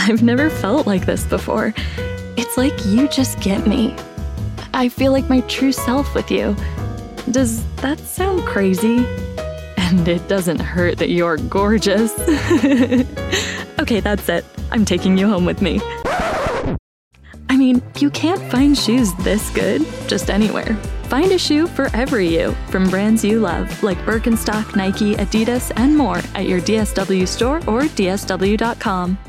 I've never felt like this before. It's like you just get me. I feel like my true self with you. Does that sound crazy? And it doesn't hurt that you're gorgeous. Okay, that's it. I'm taking you home with me. I mean, you can't find shoes this good just anywhere. Find a shoe for every you from brands you love, like Birkenstock, Nike, Adidas, and more at your DSW store or DSW.com.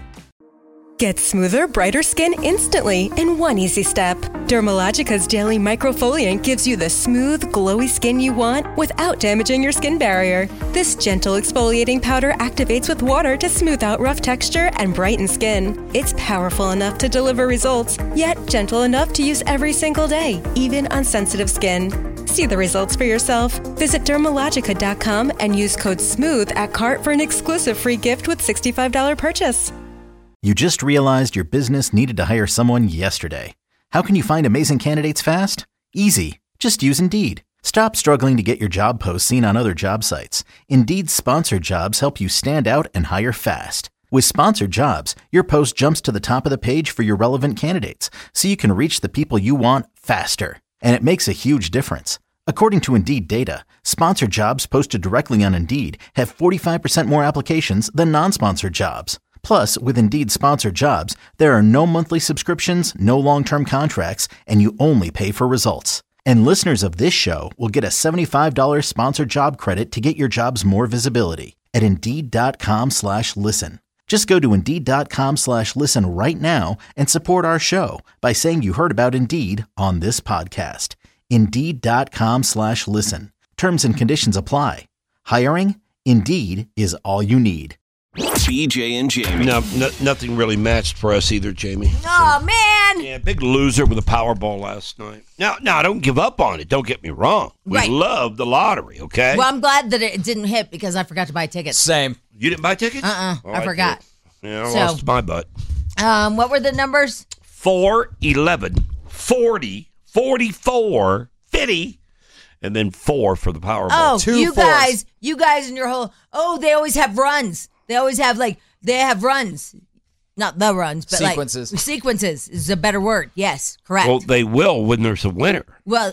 Get smoother, brighter skin instantly in one easy step. Dermalogica's daily microfoliant gives you the smooth, glowy skin you want without damaging your skin barrier. This gentle exfoliating powder activates with water to smooth out rough texture and brighten skin. It's powerful enough to deliver results, yet gentle enough to use every single day, even on sensitive skin. See the results for yourself. Visit Dermalogica.com and use code SMOOTH at cart for an exclusive free gift with $65 purchase. You just realized your business needed to hire someone yesterday. How can you find amazing candidates fast? Easy. Just use Indeed. Stop struggling to get your job posts seen on other job sites. Indeed's sponsored jobs help you stand out and hire fast. With sponsored jobs, your post jumps to the top of the page for your relevant candidates, so you can reach the people you want faster. And it makes a huge difference. According to Indeed data, sponsored jobs posted directly on Indeed have 45% more applications than non-sponsored jobs. Plus, with Indeed sponsored jobs, there are no monthly subscriptions, no long-term contracts, and you only pay for results. And listeners of this show will get a $75 sponsored job credit to get your jobs more visibility at Indeed.com/listen. Just go to Indeed.com/listen right now and support our show by saying you heard about Indeed on this podcast. Indeed.com/listen. Terms and conditions apply. Hiring? Indeed is all you need. BJ and Jamie. No, nothing really matched for us either, Jamie. Oh, man. Yeah, big loser with the Powerball last night. Now, don't give up on it. Don't get me wrong. We love the lottery, okay? Well, I'm glad that it didn't hit because I forgot to buy tickets. Same. You didn't buy tickets? I forgot. Yeah, I lost my butt. What were the numbers? 4, 11, 40, 44, 50, and then 4 for the Powerball. Oh, Two you fours. guys in your whole, they always have runs. They always have, they have runs. Not the runs, but sequences. Sequences is a better word. Yes, correct. Well, they will when there's a winner. Well,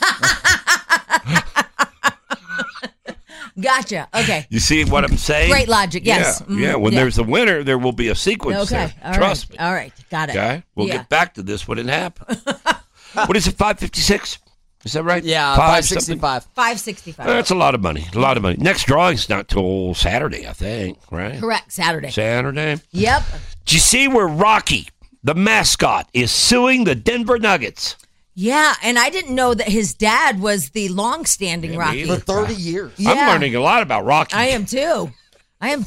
gotcha. Okay. You see what I'm saying? Great logic, yes. Yeah, when there's a winner, there will be a sequence there. All Trust right. me. All right, got it. Okay? We'll get back to this when it happens. What is it, 556? Is that right? Yeah, 565. 565. That's a lot of money. Next drawing's not till Saturday, I think, right? Correct, Saturday. Do Yep. you see where Rocky, the mascot, is suing the Denver Nuggets? Yeah, and I didn't know that his dad was the long-standing Rocky. For 30 years. Yeah. I'm learning a lot about Rocky. I am too. And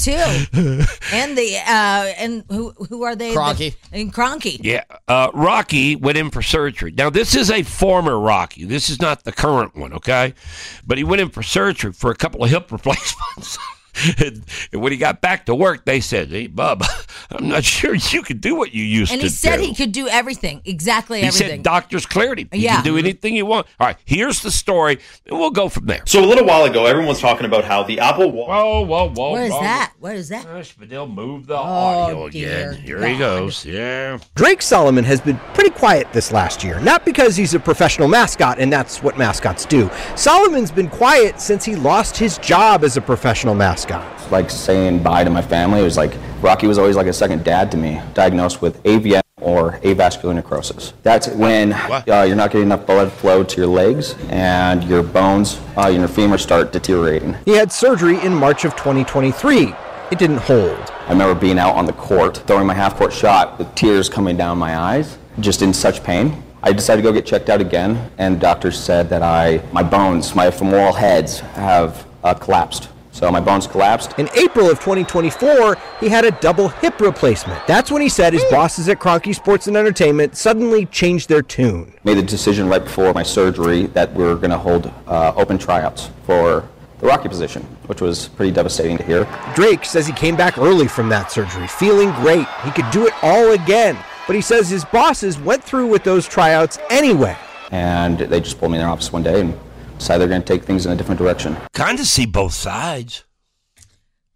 who are they? Kroenke. And Kroenke. Yeah. Rocky went in for surgery. Now, this is a former Rocky. This is not the current one, okay? But he went in for surgery for a couple of hip replacements. And when he got back to work, they said, "Hey, Bub, I'm not sure you can do what you used to do." And he said he could do everything, everything. He said doctors cleared him. He can do anything you want. All right, here's the story, and we'll go from there. So a little while ago, everyone was talking about how the Apple Watch... Whoa. What is that? What is that? They'll move the audio dear again. Here God. he goes. Yeah. Drake Solomon has been pretty quiet this last year, not because he's a professional mascot, and that's what mascots do. Solomon's been quiet since he lost his job as a professional mascot. Like saying bye to my family. It was like Rocky was always like a second dad to me, diagnosed with AVN or avascular necrosis. That's when you're not getting enough blood flow to your legs and your bones, your femur start deteriorating. He had surgery in March of 2023. It didn't hold. I remember being out on the court, throwing my half-court shot with tears coming down my eyes, just in such pain. I decided to go get checked out again, and doctors said that my bones, my femoral heads have collapsed. So my bones collapsed. In April of 2024, he had a double hip replacement. That's when he said his bosses at Kroenke Sports and Entertainment suddenly changed their tune. Made the decision right before my surgery that we were going to hold open tryouts for the Rocky position, which was pretty devastating to hear. Drake says he came back early from that surgery, feeling great. He could do it all again. But he says his bosses went through with those tryouts anyway. And they just pulled me in their office one day and decided they're going to take things in a different direction. Kind of see both sides.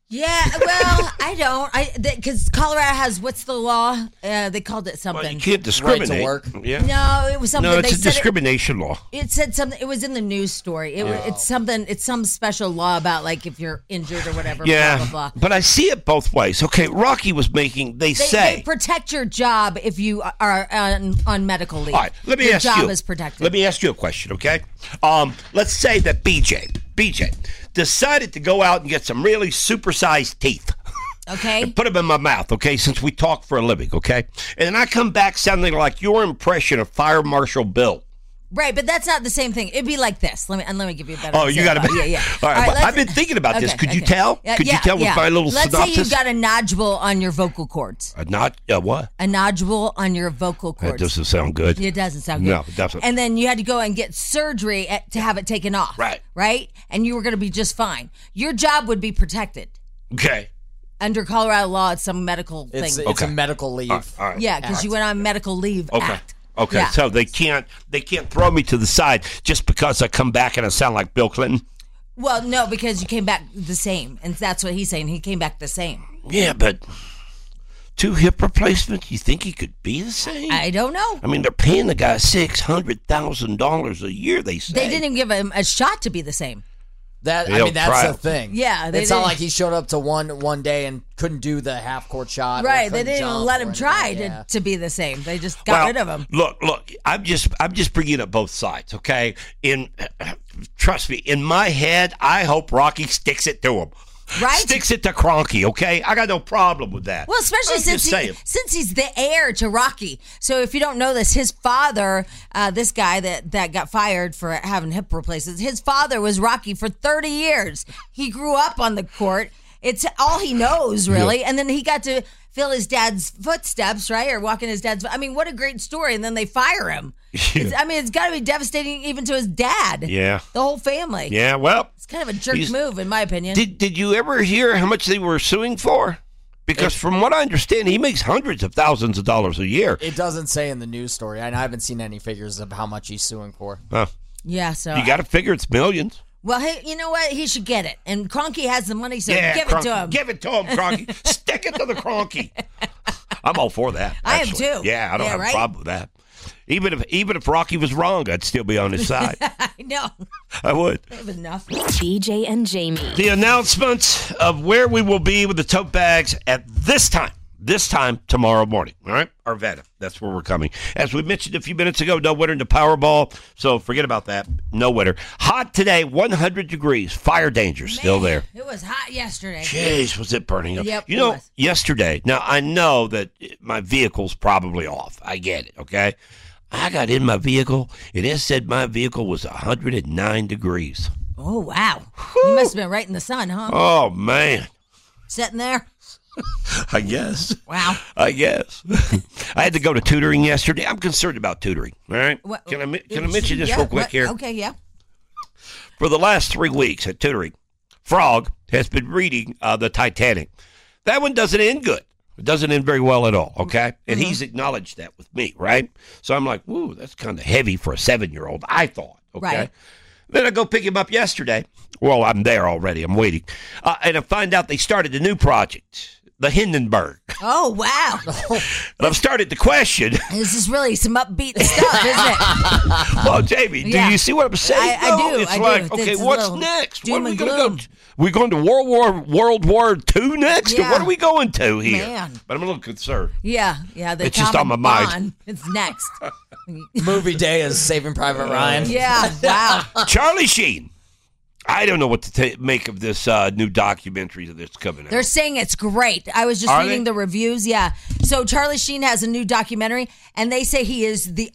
Yeah, well, I don't. Because Colorado has, what's the law? They called it something. Well, you can't discriminate. Right to work. Yeah. No, it was something. No, it's they a said discrimination law. It said something. It was in the news story. It's something. It's some special law about like if you're injured or whatever. Yeah, Blah, blah, blah. but I see it both ways. Okay, Rocky was making. They say they protect your job if you are on medical leave. All right, let me your ask you. Your job is protected. Let me ask you a question, okay? Let's say that BJ decided to go out and get some really supersized teeth. Okay. And put them in my mouth, okay, since we talk for a living, okay? And then I come back sounding like your impression of Fire Marshal Bill. Right, but that's not the same thing. It'd be like this. Let me give you a better Oh, you got to example. Yeah. All right, well, I've been thinking about this. Could you tell? Could you tell with my little Let's synopsis? say you've got a nodule on your vocal cords. What? A nodule on your vocal cords. That doesn't sound good. It doesn't sound good. No, it doesn't. And then you had to go and get surgery to have it taken off. Right. Right? And you were going to be just fine. Your job would be protected. Okay. Under Colorado law, it's some medical thing. It's a medical leave. All right. Yeah, because you went on medical leave act. Okay, Yeah. so they can't throw me to the side just because I come back and I sound like Bill Clinton. Well, no, because you came back the same, and that's what he's saying. He came back the same. Yeah, but 2 hip replacements, you think he could be the same? I don't know. I mean, they're paying the guy $600,000 a year. They say They didn't even give him a shot to be the same. That's They'll the try. thing. Yeah, it's not like he showed up to one day and couldn't do the half court shot. Right, they didn't even let him try to be the same. They just got rid of him. Look, I'm just bringing up both sides, okay? Trust me, in my head, I hope Rocky sticks it to him. Right? Sticks it to Cronky, okay? I got no problem with that. Well, especially since he's the heir to Rocky. So if you don't know this, his father, this guy that got fired for having hip replacements, his father was Rocky for 30 years. He grew up on the court. It's all he knows, really. Yeah. And then he got to fill his dad's footsteps, right? Or walk in his dad's. I mean, what a great story. And then they fire him. Yeah. It's got to be devastating even to his dad. Yeah. The whole family. Yeah, well. It's kind of a jerk move, in my opinion. Did you ever hear how much they were suing for? Because from what I understand, he makes hundreds of thousands of dollars a year. It doesn't say in the news story. I haven't seen any figures of how much he's suing for. Yeah, so. You got to figure it's millions. Well, hey, you know what? He should get it. And Cronky has the money, so give it to him. Give it to him, Cronky. Stick it to the Cronky. I'm all for that. Actually. I am too. Yeah, I don't have a problem with that. Even if Rocky was wrong, I'd still be on his side. I know. I would. That was enough. BJ and Jamie. The announcement of where we will be with the tote bags at this time tomorrow morning, all right? Arvada, that's where we're coming. As we mentioned a few minutes ago, no winner in the Powerball, so forget about that. No winner. Hot today, 100 degrees. Fire danger still there. It was hot yesterday. Jeez, was it burning up? Yep, you know, yesterday, now I know that my vehicle's probably off. I get it, okay? I got in my vehicle, and it said my vehicle was 109 degrees. Oh, wow. You must have been right in the sun, huh? Oh, man. Sitting there? I guess. Wow. I guess. I had to go to tutoring yesterday. I'm concerned about tutoring. All right. Can I mention this real quick here? Okay, yeah. For the last 3 weeks at tutoring, Frog has been reading the Titanic. That one doesn't end good. It doesn't end very well at all, okay? And he's acknowledged that with me, right? So I'm like, woo, that's kind of heavy for a 7-year-old, I thought, okay? Right. Then I go pick him up yesterday. Well, I'm there already. I'm waiting. And I find out they started a new project. The Hindenburg. Oh, wow. And I've started to question. This is really some upbeat stuff, isn't it? Well, Jamie, do you see what I'm saying? I do. It's I like, do. okay, it's what's next? What are we going to go? We going to World War II next? Yeah. Or what are we going to here? Man. But I'm a little concerned. Yeah. It's just on my mind. It's next. Movie day is Saving Private Ryan. Yeah. Wow. Charlie Sheen. I don't know what to make of this new documentary that's coming out. They're saying it's great. I was just reading the reviews. Yeah. So Charlie Sheen has a new documentary, and they say he is the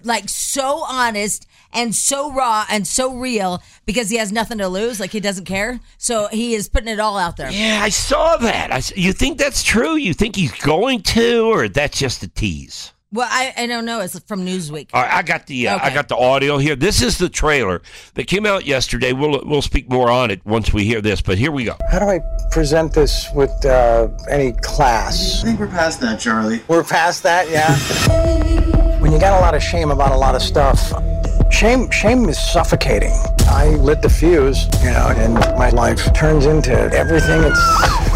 so honest and so raw and so real because he has nothing to lose. Like he doesn't care. So he is putting it all out there. Yeah, I saw that. You think that's true? You think he's going to, or that's just a tease? Well, I don't know. It's from Newsweek. All right, I got the audio here. This is the trailer that came out yesterday. We'll speak more on it once we hear this, but here we go. How do I present this with any class? I think we're past that, Charlie. We're past that, yeah. When you got a lot of shame about a lot of stuff, shame is suffocating. I lit the fuse, and my life turns into everything. It's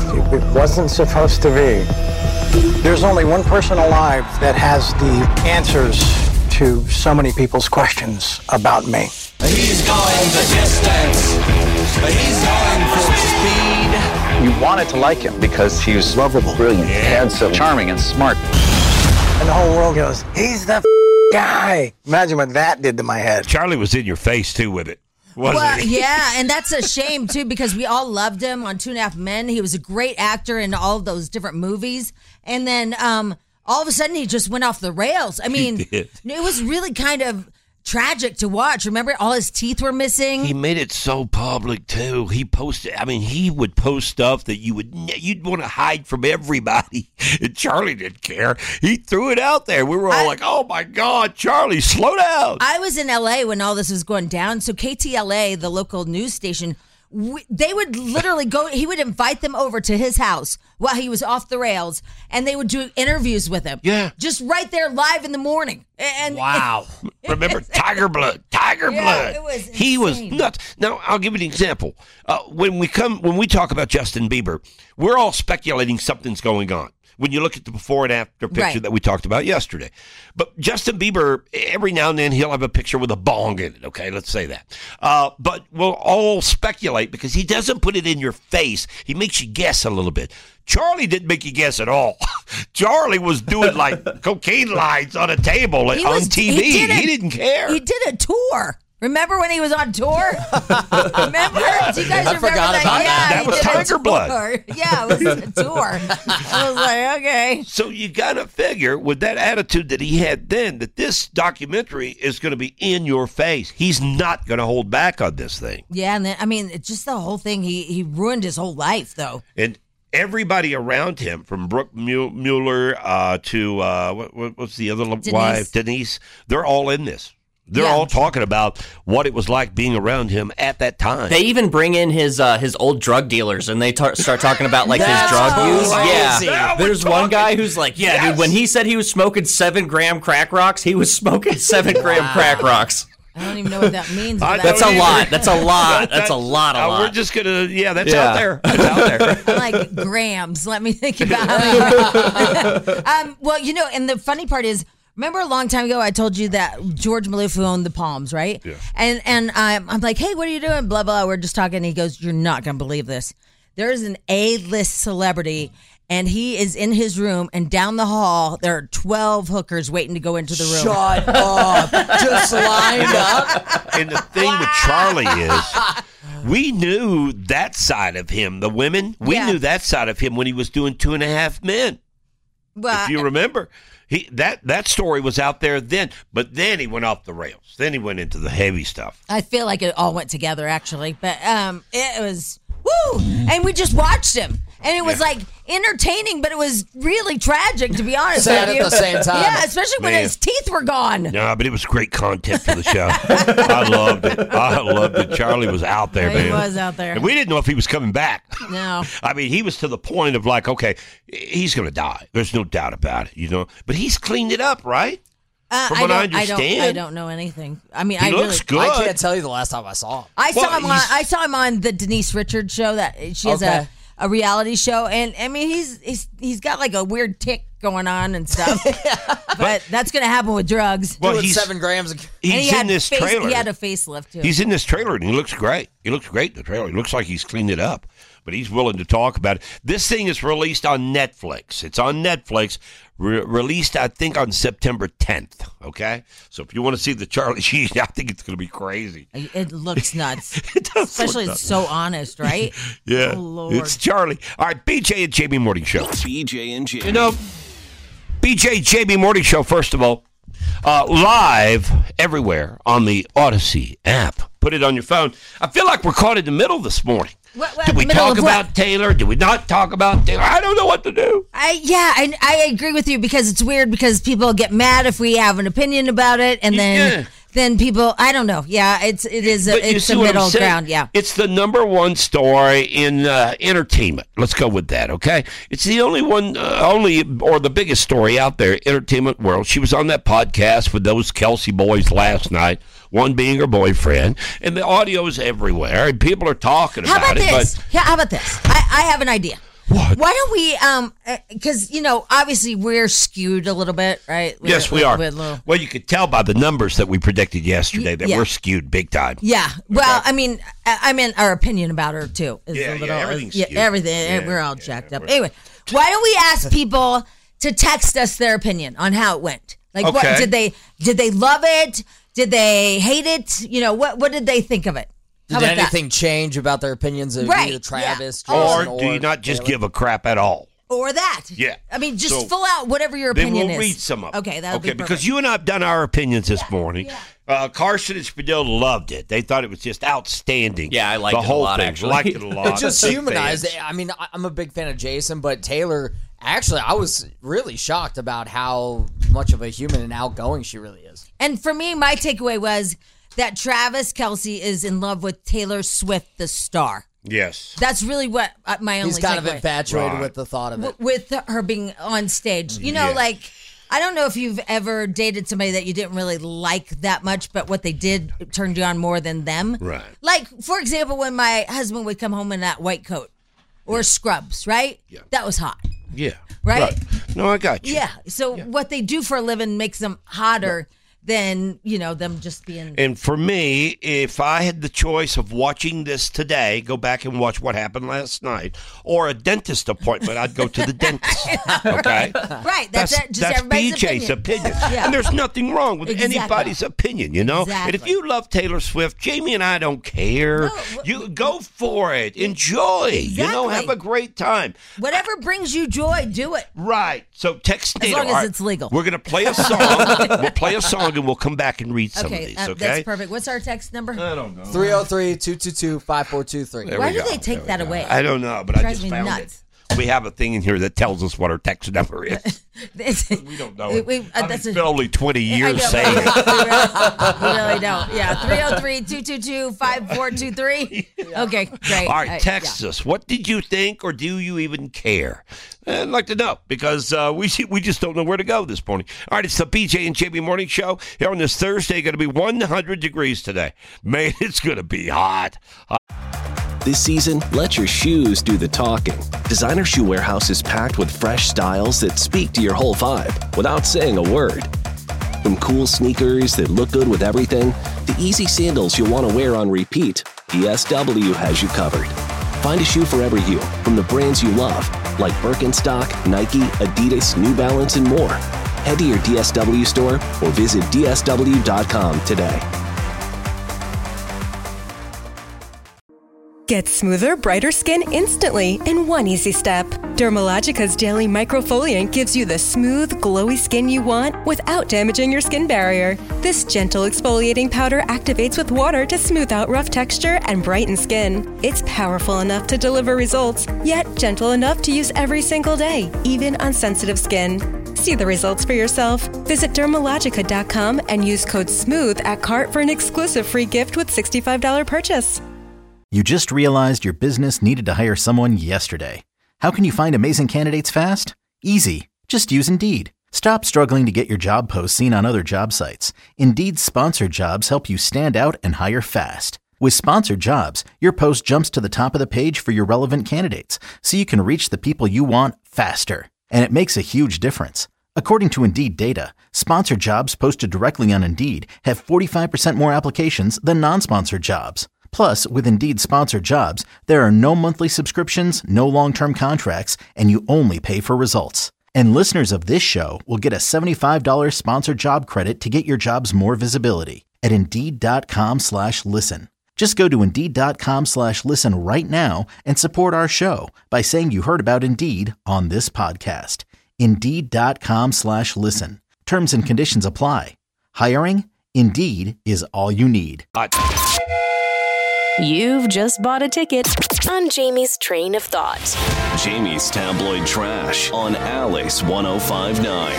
It wasn't supposed to be. There's only one person alive that has the answers to so many people's questions about me. He's going the distance. He's going full speed. You wanted to like him because he was lovable, brilliant, handsome, charming, and smart. And the whole world goes, he's the guy. Imagine what that did to my head. Charlie was in your face, too, with it. Well, yeah, and that's a shame, too, because we all loved him on 2.5 Men. He was a great actor in all of those different movies. And then all of a sudden, he just went off the rails. I mean, it was really kind of tragic to watch. Remember, all his teeth were missing. He made it so public too. He posted. I mean, he would post stuff that you'd want to hide from everybody. And Charlie didn't care. He threw it out there. We were all like, "Oh my God, Charlie, slow down." I was in LA when all this was going down. So KTLA, the local news station, they would literally go. He would invite them over to his house while he was off the rails, and they would do interviews with him. Yeah, just right there live in the morning. And wow, remember Tiger Blood? Tiger Blood. It was he was nuts. Now I'll give you an example. When we talk about Justin Bieber, we're all speculating something's going on. When you look at the before and after picture that we talked about yesterday. But Justin Bieber, every now and then, he'll have a picture with a bong in it, okay? Let's say that. But we'll all speculate because he doesn't put it in your face. He makes you guess a little bit. Charlie didn't make you guess at all. Charlie was doing like cocaine lines on a table on TV. He didn't care. He did a tour. Remember when he was on tour? Remember? Do you guys remember that? That was Tiger Blood. Yeah, it was a tour. I was like, okay. So you got to figure with that attitude that he had then that this documentary is going to be in your face. He's not going to hold back on this thing. Yeah, and then, I mean, it's just the whole thing. He ruined his whole life, though. And everybody around him, from Brooke Mueller to what's the other wife, Denise, they're all in this. They're all talking about what it was like being around him at that time. They even bring in his old drug dealers, and they start talking about like his drug use. Yeah, there's one guy who's like, dude, when he said he was smoking 7-gram crack rocks, he was smoking 7-gram crack rocks. I don't even know what that means. That's a lot. That's a lot. That's a lot. We're just gonna, that's out there. That's out there. Like grams. Let me think about it. Well, and the funny part is, remember a long time ago I told you that George Maloof owned the Palms, right? Yeah. And I'm like, hey, what are you doing? Blah, blah. We're just talking. And he goes, you're not going to believe this. There is an A-list celebrity, and he is in his room, and down the hall, there are 12 hookers waiting to go into the room. Shut up. Just lined up. And the thing with Charlie is, we knew that side of him, the women. We knew that side of him when he was doing 2.5 Men. Well, if you remember. That story was out there then, but then he went off the rails. Then he went into the heavy stuff. I feel like it all went together, actually. But it was, woo! And we just watched him. And it was like entertaining, but it was really tragic, to be honest Sad with you. at the same time. Yeah, especially when his teeth were gone. No, but it was great content for the show. I loved it. Charlie was out there, man. He was out there. And we didn't know if he was coming back. No. I mean, he was to the point of like, okay, he's going to die. There's no doubt about it, But he's cleaned it up, right? From what I understand. I don't know anything. I mean, he looks good. I can't tell you the last time I saw him. I saw him on the Denise Richards show. That she has a reality show, and I mean he's got like a weird tick going on and stuff. But that's going to happen with drugs. Well, he's 7 grams. He's in this trailer. He had a facelift too. He's in this trailer and he looks great. He looks great in the trailer. He looks like he's cleaned it up. But he's willing to talk about it. This thing is released on Netflix. It's on Netflix. Released, I think, on September 10th. Okay? So if you want to see the Charlie Sheen, I think it's going to be crazy. It looks nuts. It does. Especially it's so honest, right? Yeah. Oh, Lord. It's Charlie. All right, BJ and Jamie Morning Show. BJ and Jamie. BJ Jamie Morning Show, first of all, live everywhere on the Odyssey app. Put it on your phone. I feel like we're caught in the middle this morning. Did we talk about Taylor? Did we not talk about Taylor? I don't know what to do. I agree with you because it's weird because people get mad if we have an opinion about it, and then people, I don't know. Yeah, it's a middle ground. Yeah, it's the number one story in entertainment. Let's go with that. Okay, it's the only one, or the biggest story out there, entertainment world. She was on that podcast with those Kelsey boys last night. One being her boyfriend, and the audio is everywhere, and people are talking about it. How about this? I have an idea. What? Why don't we, because, obviously we're skewed a little bit, right? Yes, we are. Well, you could tell by the numbers that we predicted yesterday that we're skewed big time. Yeah. Well, I mean our opinion about her, too. Is a little, everything's skewed. Everything. Yeah, we're all jacked up. Anyway, why don't we ask people to text us their opinion on how it went? Like, what did they love it? Did they hate it? What did they think of it? Did anything change about their opinions of either Travis, Jason, or do you not just give a crap at all? Or that. Yeah. I mean, just full out whatever your opinion is. Then we'll read some of them. Okay, that'll be perfect. Because you and I have done our opinions this morning. Yeah. Carson and Spadil loved it. They thought it was just outstanding. Yeah, I liked it a lot, actually. Liked it a lot. It just humanized it. I mean, I'm a big fan of Jason, but Taylor, actually, I was really shocked about how much of a human and outgoing she really is. And for me, my takeaway was that Travis Kelce is in love with Taylor Swift, the star. Yes. That's really what my only He's kind of takeaway. infatuated with the thought of it. With her being on stage. Like, I don't know if you've ever dated somebody that you didn't really like that much, but what they did turned you on more than them. Right. Like, for example, when my husband would come home in that white coat or scrubs, right? Yeah. That was hot. Yeah. Right? No, I got you. Yeah. So what they do for a living makes them hotter than, them just being... And for me, if I had the choice of watching this today, go back and watch what happened last night, or a dentist appointment, I'd go to the dentist. Okay? Right. That's everybody's BJ's opinion. Yeah. And there's nothing wrong with Exactly. anybody's opinion, Exactly. And if you love Taylor Swift, Jamie and I don't care. You go for it. Enjoy. Exactly. Have a great time. Whatever brings you joy, do it. Right. So text As Dana. long as it's legal. We're going to play a song. We'll play a song and we'll come back and read some of these, okay? That's perfect. What's our text number? I don't know. 303-222-5423. Why do they take that away? I don't know, but I Drives just me found nuts. it. We have a thing in here that tells us what our text number is. We don't know it. I've been only 20 years saying it. We really don't. Yeah, 303-222-5423. Okay, great. All right, text us. What did you think, or do you even care? I'd like to know, because we just don't know where to go this morning. All right, it's the BJ and Jamie Morning Show here on this Thursday. Going to be 100 degrees today. Man, it's going to be hot. This season, let your shoes do the talking. Designer Shoe Warehouse is packed with fresh styles that speak to your whole vibe without saying a word. From cool sneakers that look good with everything, to easy sandals you'll want to wear on repeat, DSW has you covered. Find a shoe for every you from the brands you love, like Birkenstock, Nike, Adidas, New Balance, and more. Head to your DSW store or visit DSW.com today. Get smoother, brighter skin instantly in one easy step. Dermalogica's Daily Microfoliant gives you the smooth, glowy skin you want without damaging your skin barrier. This gentle exfoliating powder activates with water to smooth out rough texture and brighten skin. It's powerful enough to deliver results, yet gentle enough to use every single day, even on sensitive skin. See the results for yourself. Visit Dermalogica.com and use code SMOOTH at cart for an exclusive free gift with $65 purchase. You just realized your business needed to hire someone yesterday. How can you find amazing candidates fast? Easy. Just use Indeed. Stop struggling to get your job posts seen on other job sites. Indeed's sponsored jobs help you stand out and hire fast. With sponsored jobs, your post jumps to the top of the page for your relevant candidates, so you can reach the people you want faster. And it makes a huge difference. According to Indeed data, sponsored jobs posted directly on Indeed have 45% more applications than non-sponsored jobs. Plus, with Indeed sponsored jobs, there are no monthly subscriptions, no long-term contracts, and you only pay for results. And listeners of this show will get a $75 sponsored job credit to get your jobs more visibility at Indeed.com/listen. Just go to Indeed.com/listen right now and support our show by saying you heard about Indeed on this podcast. Indeed.com/listen. Terms and conditions apply. Hiring? Indeed is all you need. You've just bought a ticket on Jamie's Train of Thought. Jamie's Tabloid Trash on Alice 105.9.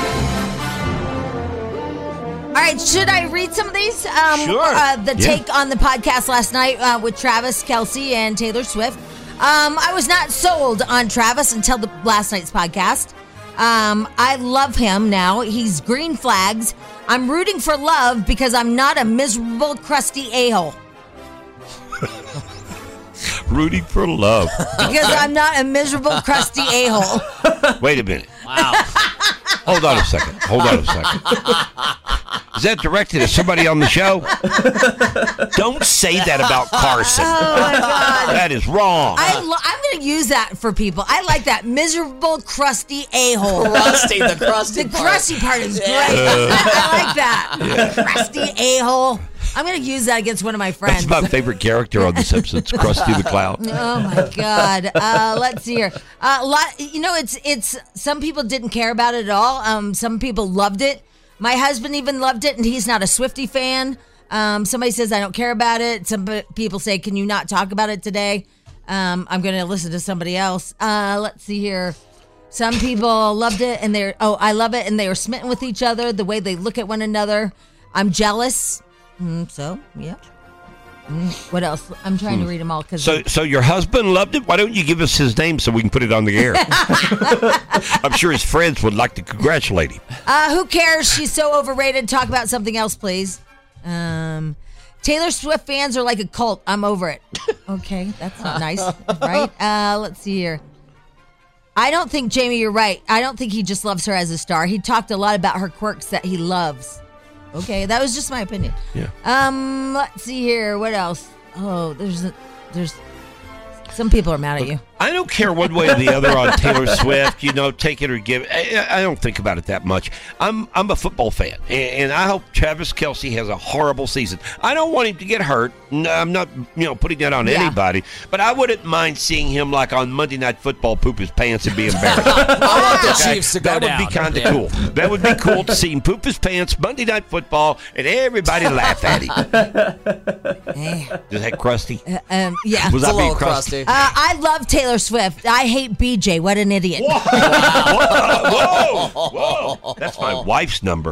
All right, should I read some of these? Sure. The take on the podcast last night with Travis Kelce and Taylor Swift. I was not sold on Travis until last night's podcast. I love him now. He's green flags. I'm rooting for love because I'm not a miserable, crusty a-hole. Rooting for love. Because I'm not a miserable, crusty a-hole. Wait a minute. Wow. Hold on a second. Is that directed at somebody on the show? Don't say that about Carson. Oh, my God. That is wrong. I'm going to use that for people. I like that. Miserable, crusty a-hole. The crusty The part. crusty part is great. I like that. Crusty a-hole. I'm going to use that against one of my friends. That's my favorite character on this episode. It's Krusty the Clown. Oh my God! Let's see here. It's some people didn't care about it at all. Some people loved it. My husband even loved it, and he's not a Swiftie fan. Somebody says I don't care about it. Some people say, "Can you not talk about it today?" I'm going to listen to somebody else. Let's see here. Some people loved it, and I love it, and they were smitten with each other. The way they look at one another. I'm jealous. So, yeah. What else? I'm trying to read them all. So your husband loved it? Why don't you give us his name so we can put it on the air? I'm sure his friends would like to congratulate him. Who cares? She's so overrated. Talk about something else, please. Taylor Swift fans are like a cult. I'm over it. Okay, that's not nice, right? Let's see here. I don't think, Jamie, you're right. I don't think he just loves her as a star. He talked a lot about her quirks that he loves. Okay, that was just my opinion. Yeah. Let's see here. What else? Oh, there's some people are mad at you. I don't care one way or the other on Taylor Swift, take it or give it. I don't think about it that much. I'm a football fan, and I hope Travis Kelce has a horrible season. I don't want him to get hurt. No, I'm not, putting that on anybody, but I wouldn't mind seeing him like on Monday Night Football poop his pants and be embarrassed. I want the Chiefs to go down. That would be kind of cool. That would be cool to see him poop his pants Monday Night Football and everybody laugh at him. Is that crusty? Yeah. Was I being crusty? I love Taylor Swift. I hate BJ. What an idiot. Whoa. That's my wife's number.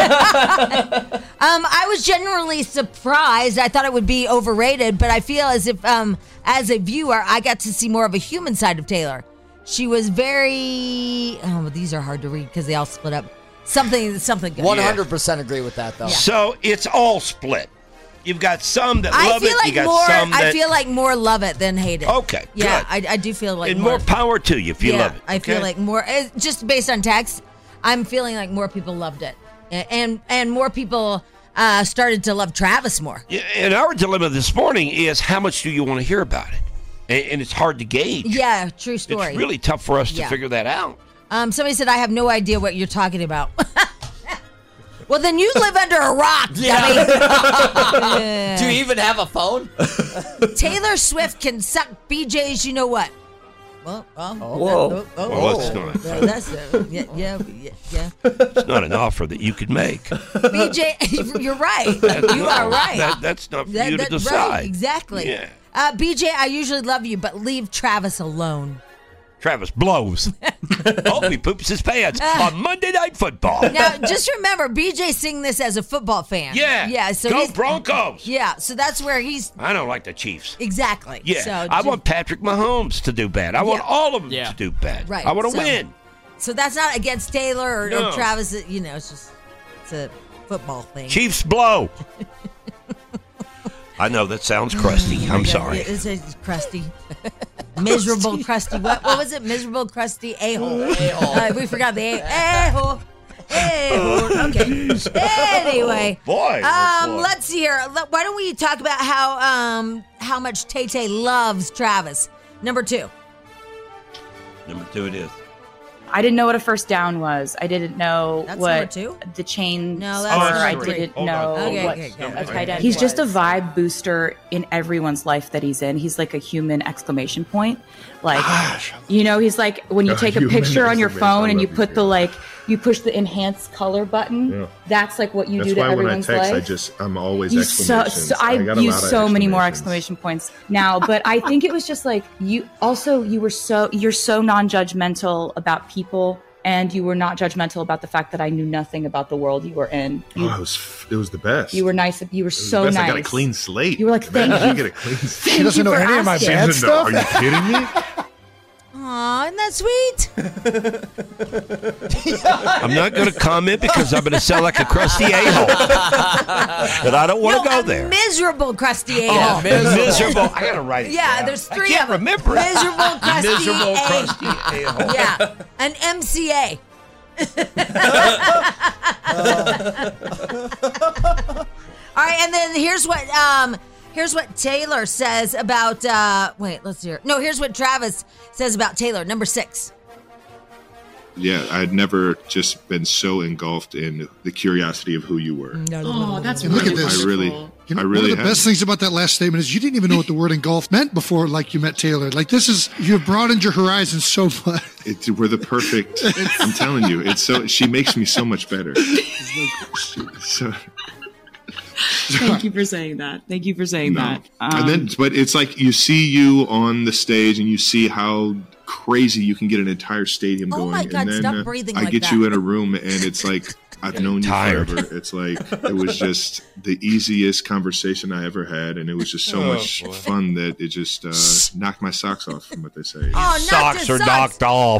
I was genuinely surprised. I thought it would be overrated, but I feel as if, as a viewer, I got to see more of a human side of Taylor. She was very... Oh, these are hard to read because they all split up. Something good. 100% agree with that, though. Yeah. So it's all split. You've got some that love it. You got some that... I feel like more love it than hate it. Okay, yeah, good. I do feel like and more power to you if you love it. I feel like more, just based on text, I'm feeling like more people loved it. And more people started to love Travis more. Yeah, and our dilemma this morning is how much do you want to hear about it? And it's hard to gauge. Yeah, true story. It's really tough for us to figure that out. Somebody said, I have no idea what you're talking about. Well, then you live under a rock, dummy. Do you even have a phone? Taylor Swift can suck BJ's, you know what? Well, that's not. Yeah. It's not an offer that you could make. BJ, you're right. You are right. That's not for you to decide. Right, exactly. Yeah. BJ, I usually love you, but leave Travis alone. Travis blows. Hope he poops his pants on Monday Night Football. Now, just remember, BJ sing this as a football fan. Yeah. So Go Broncos. Yeah. So that's where he's. I don't like the Chiefs. Exactly. Yeah. So I want Patrick Mahomes to do bad. I want all of them to do bad. Right. I want to win. So that's not against Taylor or Travis. It's a football thing. Chiefs blow. I know that sounds crusty. I'm sorry. It's crusty. Miserable, crusty. What was it? Miserable, crusty a-hole. We forgot the a-hole. A-hole. Okay. Anyway. Boy. Let's see here. Why don't we talk about how much Tay-Tay loves Travis? Number 2. Number 2 it is. I didn't know what a first down was. I didn't know what the chains no, were. I didn't know what a tight end. He's just a vibe booster in everyone's life that he's in. He's like a human exclamation point. Like, he's like when you take a picture on your phone and you put you push the enhance color button. Yeah. That's like what you do to everyone's life. When I text, I'm always exclamations. I use so many more exclamation points now, but I think it was just like you're so non-judgmental about people, and you were not judgmental about the fact that I knew nothing about the world you were in. It was the best. You were nice. You were so nice. I got a clean slate. You were like, thank you. Get a clean slate. She doesn't know any of my bad stuff. Are you kidding me? Aw, isn't that sweet? I'm not going to comment because I'm going to sound like a crusty a-hole. But I don't want to go there. Miserable crusty a-hole. Oh, miserable. I got to write it Yeah, down. there's three I can't of them. remember it. Miserable crusty Miserable a-hole. crusty a-hole. Yeah, an MCA. All right, and then here's what Taylor says about. Wait, let's hear. No, here's what Travis says about Taylor. Number 6. Yeah, I'd never just been so engulfed in the curiosity of who you were. Oh, that's And look at this. I really You know, one really of the have. best things about that last statement is you didn't even know what the word engulf meant before, like you met Taylor. Like this is, you've broadened your horizons so much. We're the perfect. I'm telling you, it's so. She makes me so much better. So. Thank you for saying that. Thank you for saying that. And then, but it's like you see you on the stage and you see how crazy you can get an entire stadium going. my God, and then stop breathing I like get that. you in a room and it's like I've known you Tired. forever. It's like it was just the easiest conversation I ever had, and it was just so much fun that it just knocked my socks off, from what they say. Oh, Socks are knocked off.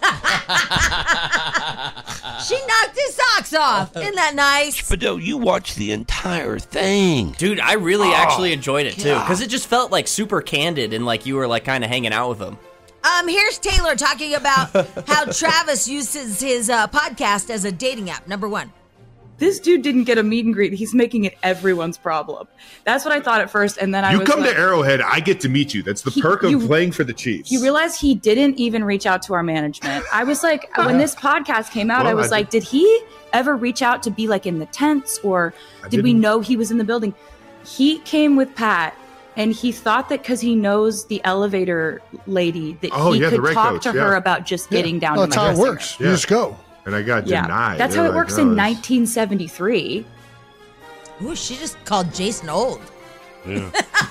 She knocked his socks off. Isn't that nice? But no, you watched the entire thing. Dude, I really actually enjoyed it too, God. because it just felt like super candid and like you were like kind of hanging out with him. Here's Taylor talking about how Travis uses his podcast as a dating app. Number 1. This dude didn't get a meet and greet. He's making it everyone's problem. That's what I thought at first, and then I You was come like, to Arrowhead, I get to meet you. That's the perk of playing for the Chiefs. You realize he didn't even reach out to our management. I was like, when this podcast came out, Well, I was like, did he ever reach out to be like in the tents, or did we didn't. know he was in the building? He came with Pat, and he thought that because he knows the elevator lady that he the could red talk coach, to her about just getting down Well, to that's my how it dressing works. room. You just go. And I got denied. That's They're how it like, works "No, in this-" 1973. Ooh, she just called Jason old. Yeah.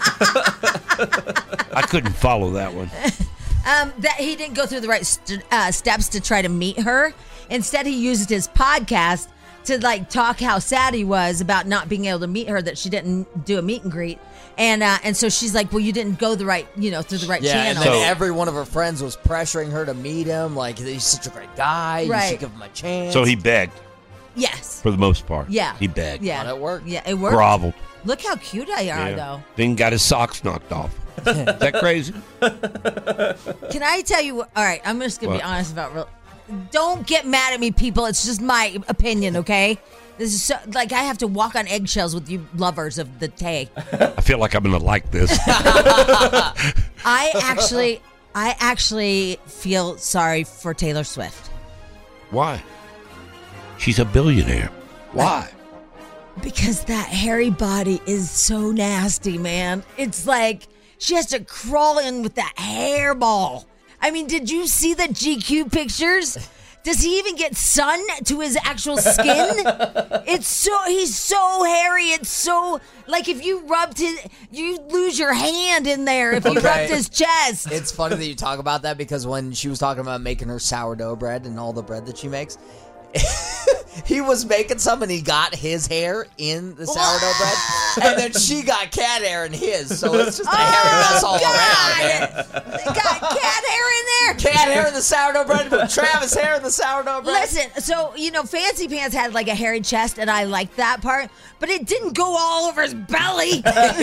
I couldn't follow that one. That he didn't go through the right steps to try to meet her. Instead, he used his podcast to like talk how sad he was about not being able to meet her, that she didn't do a meet and greet. And so she's like, well, you didn't go the right, through the right Yeah, channel. and then every one of her friends was pressuring her to meet him. Like, he's such a great guy. You Right. should give him a chance. So he begged Yes. for the most part. Yeah. He begged. Yeah. But it worked. Yeah, it worked. Groveled. Look how cute I are, Yeah. though. Then got his socks knocked off. Is that crazy? Can I tell you? All right, I'm just going to be What? honest about don't get mad at me, people. It's just my opinion, okay? This is so, like, I have to walk on eggshells with you lovers of the Tay. I feel like I'm going to like this. I actually feel sorry for Taylor Swift. Why? She's a billionaire. Why? Because that hairy body is so nasty, man. It's like she has to crawl in with that hairball. I mean, did you see the GQ pictures? Does he even get sun to his actual skin? He's so hairy. It's so, like if you rubbed you lose your hand in there if you rubbed his chest. It's funny that you talk about that, because when she was talking about making her sourdough bread and all the bread that she makes, he was making some and he got his hair in the sourdough bread, and then she got cat hair in his, so it's just a hairy mess all around. They got cat hair in there. Cat hair in the sourdough bread, but Travis hair in the sourdough bread. Listen, so, Fancy Pants had like a hairy chest, and I liked that part, but it didn't go all over his belly.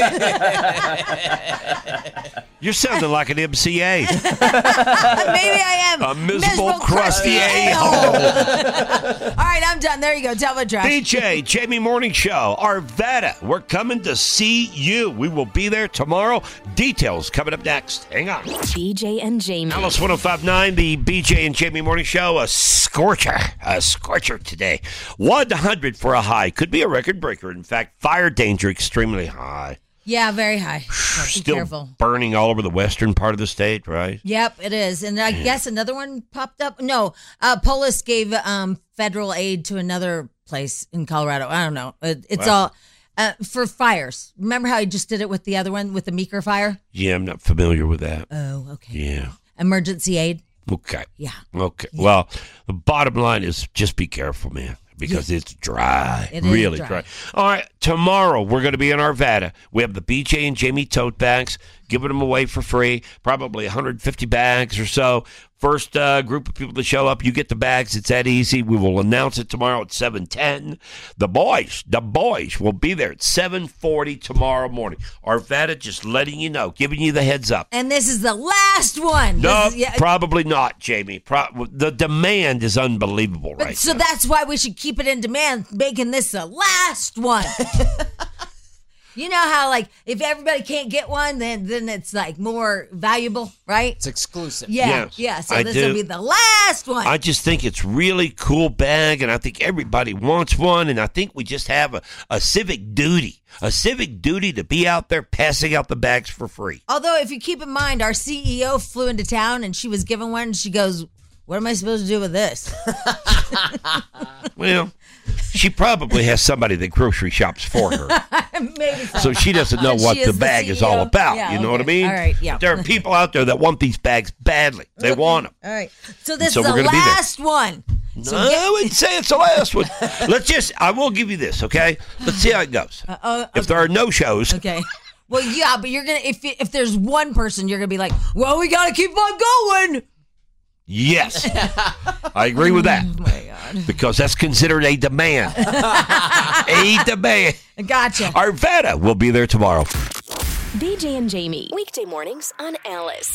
You're sounding like an MCA. Maybe I am. A miserable, crusty a-hole. All right, I'm done. There you go. Tell me, Josh. BJ, Jamie Morning Show, Arvada. We're coming to see you. We will be there tomorrow. Details coming up next. Hang on. BJ and Jamie. Alice 105.9, the BJ and Jamie Morning Show. A scorcher today. 100 for a high. Could be a record breaker. In fact, fire danger extremely high. Yeah, very high. So be Still careful. burning all over the western part of the state, right? Yep, it is. And I guess another one popped up. No, Polis gave federal aid to another place in Colorado. I don't know. It's all for fires. Remember how he just did it with the other one, with the Meeker fire? Yeah, I'm not familiar with that. Oh, okay. Yeah. Emergency aid. Okay. Yeah. Okay. Well, the bottom line is just be careful, man, because it's dry. It is really dry. All right. Tomorrow, we're going to be in Arvada. We have the BJ and Jamie tote bags, giving them away for free, probably 150 bags or so. First group of people to show up, you get the bags. It's that easy. We will announce it tomorrow at 7:10. The boys will be there at 7:40 tomorrow morning. Arvada, just letting you know, giving you the heads up. And this is the last one. No, probably not, Jamie. The demand is unbelievable right So now. that's why we should keep it in demand, making this the last one. You know how, like, if everybody can't get one, then it's, like, more valuable, right? It's exclusive. Yeah. So this will be the last one. I just think it's really cool bag, and I think everybody wants one, and I think we just have a civic duty. A civic duty to be out there passing out the bags for free. Although, if you keep in mind, our CEO flew into town, and she was given one, and she goes, what am I supposed to do with this? Well, she probably has somebody that grocery shops for her. Maybe so she doesn't know what the bag is all about. Yeah, you know what I mean? All right, yeah. There are people out there that want these bags badly. They want them. All right. So this So is we're the gonna be there. last one. So I wouldn't say it's the last one. I will give you this, okay? Let's see how it goes. If there are no shows. Okay. Well, yeah, but you're going to, if there's one person, you're going to be like, well, we got to keep on going. Yes. I agree with that. Oh, my God. Because that's considered a demand. A demand. Gotcha. Arvada will be there tomorrow. BJ and Jamie, weekday mornings on Alice.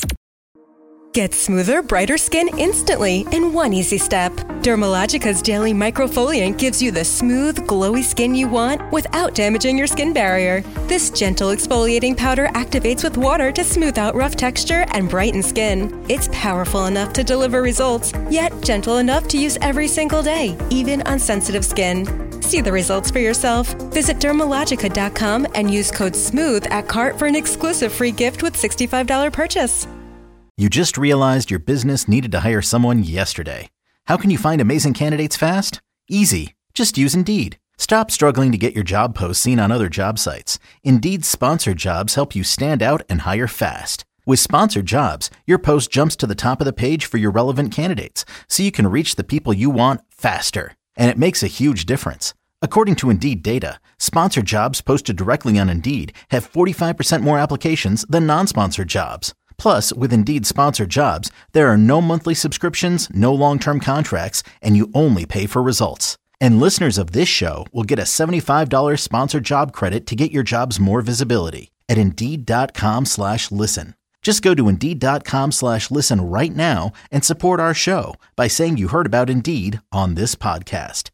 Get smoother, brighter skin instantly in one easy step. Dermalogica's Daily Microfoliant gives you the smooth, glowy skin you want without damaging your skin barrier. This gentle exfoliating powder activates with water to smooth out rough texture and brighten skin. It's powerful enough to deliver results, yet gentle enough to use every single day, even on sensitive skin. See the results for yourself. Visit Dermalogica.com and use code SMOOTH at cart for an exclusive free gift with $65 purchase. You just realized your business needed to hire someone yesterday. How can you find amazing candidates fast? Easy. Just use Indeed. Stop struggling to get your job posts seen on other job sites. Indeed's sponsored jobs help you stand out and hire fast. With sponsored jobs, your post jumps to the top of the page for your relevant candidates, so you can reach the people you want faster. And it makes a huge difference. According to Indeed data, sponsored jobs posted directly on Indeed have 45% more applications than non-sponsored jobs. Plus, with Indeed sponsored jobs, there are no monthly subscriptions, no long-term contracts, and you only pay for results. And listeners of this show will get a $75 sponsored job credit to get your jobs more visibility at Indeed.com/listen. Just go to Indeed.com/listen right now and support our show by saying you heard about Indeed on this podcast.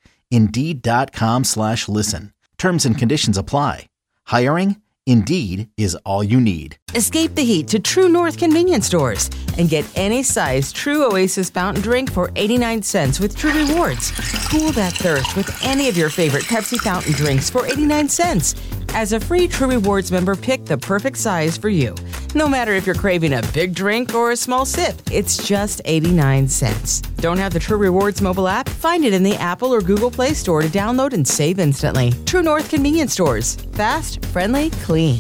Indeed.com/listen. Terms and conditions apply. Hiring? Indeed is all you need. Escape the heat to True North convenience stores and get any size True Oasis fountain drink for 89 cents with True Rewards. Cool that thirst with any of your favorite Pepsi fountain drinks for 89 cents. As a free True Rewards member, pick the perfect size for you. No matter if you're craving a big drink or a small sip, it's just 89 cents. Don't have the True Rewards mobile app? Find it in the Apple or Google Play Store to download and save instantly. True North convenience stores. Fast, friendly, clean.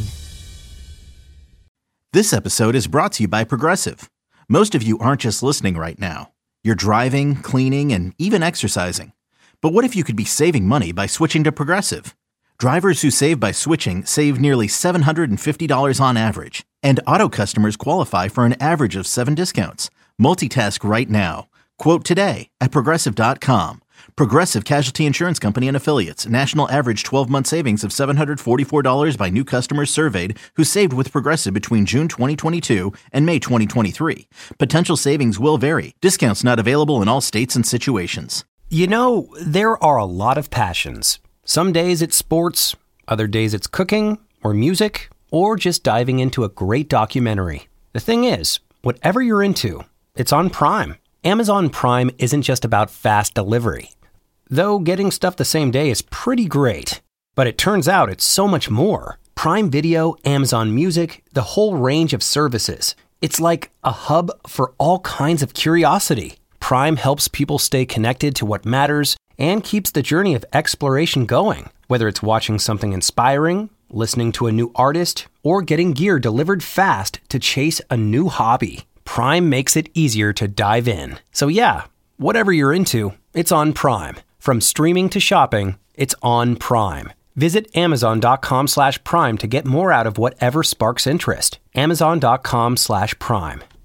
This episode is brought to you by Progressive. Most of you aren't just listening right now. You're driving, cleaning, and even exercising. But what if you could be saving money by switching to Progressive? Drivers who save by switching save nearly $750 on average. And auto customers qualify for an average of 7 discounts. Multitask right now. Quote today at Progressive.com. Progressive Casualty Insurance Company and Affiliates. National average 12-month savings of $744 by new customers surveyed who saved with Progressive between June 2022 and May 2023. Potential savings will vary. Discounts not available in all states and situations. You know, there are a lot of passions. Some days it's sports, other days it's cooking or music, or just diving into a great documentary. The thing is, whatever you're into, it's on Prime. Amazon Prime isn't just about fast delivery. Though getting stuff the same day is pretty great. But it turns out it's so much more. Prime Video, Amazon Music, the whole range of services. It's like a hub for all kinds of curiosity. Prime helps people stay connected to what matters and keeps the journey of exploration going. Whether it's watching something inspiring, listening to a new artist, or getting gear delivered fast to chase a new hobby. Prime makes it easier to dive in. So yeah, whatever you're into, it's on Prime. From streaming to shopping, it's on Prime. Visit Amazon.com/Prime to get more out of whatever sparks interest. Amazon.com/Prime.